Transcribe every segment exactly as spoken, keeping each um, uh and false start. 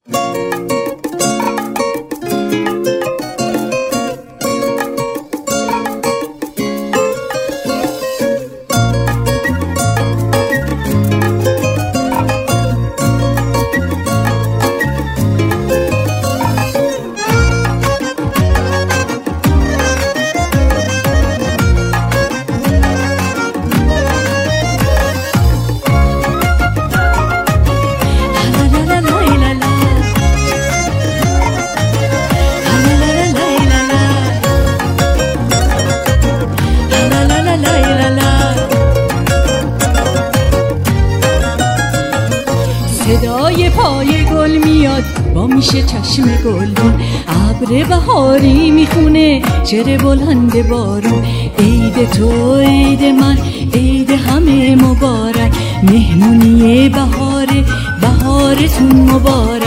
صدای پای گل میاد با میشه چشم گلدون، ابر بهاری میخونه چهره بلند بارون. عید تو عید من عید همه مبارک، مهمونی بهاره بهارتون مبارک.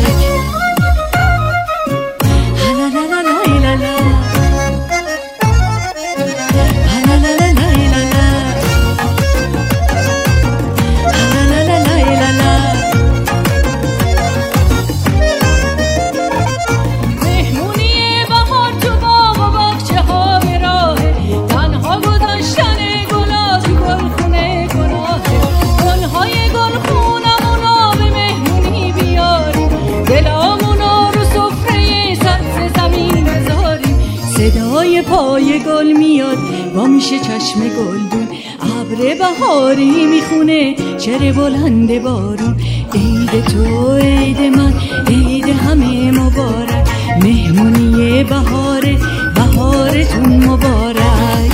صدای پای گل میاد با میشه چشم گلدون، ابر بهاری میخونه چهره بلند بارون. عید تو عید من عید همه مبارک، مهمونی بهاره بهارتون مبارک.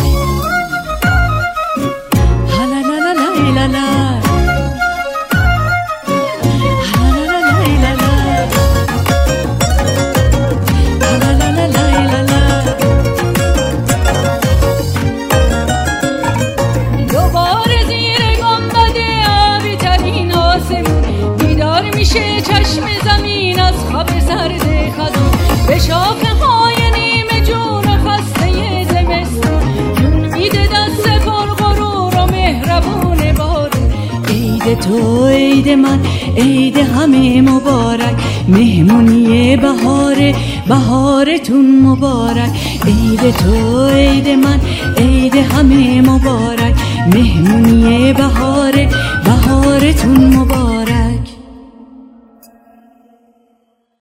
لا لا لا لا لا لا میشه چشم زمین از خواب سرد خزان، به شاخه های نیمه جون خسته زمستون، جون میده دست پر غرور و مهربون بارون. عید تو عید من عید همه مبارک، مهمونی بهاره بهارتون مبارک. عید تو عید من عید همه مبارک، مهمونی بهاره بهارتون مبارک.